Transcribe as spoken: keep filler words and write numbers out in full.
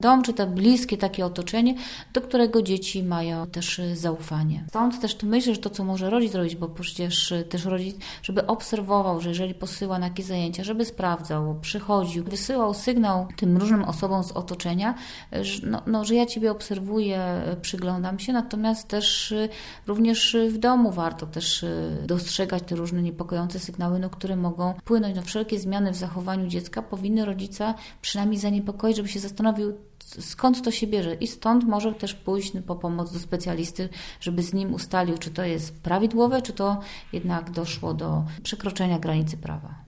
dom, czy to bliskie takie otoczenie, do którego dzieci mają też zaufanie. Stąd też myślę, że to, co może rodzic zrobić, bo przecież też rodzic, żeby obserwował, że jeżeli posyła na jakieś zajęcia, żeby sprawdzał, przychodził, wysyłał sygnał tym różnym osobom z otoczenia, że, no, no, że ja Ciebie obserwuję, przyglądam się, natomiast też również w domu warto też dostrzegać te różne niepokojące sygnały, no, które mogą wpłynąć na wszelkie zmiany w zachowaniu dziecka, powinny rodzica przynajmniej zaniepokoić, żeby się zastanowił, skąd to się bierze i stąd może też pójść po pomoc do specjalisty, żeby z nim ustalił, czy to jest prawidłowe, czy to jednak doszło do przekroczenia granicy prawa.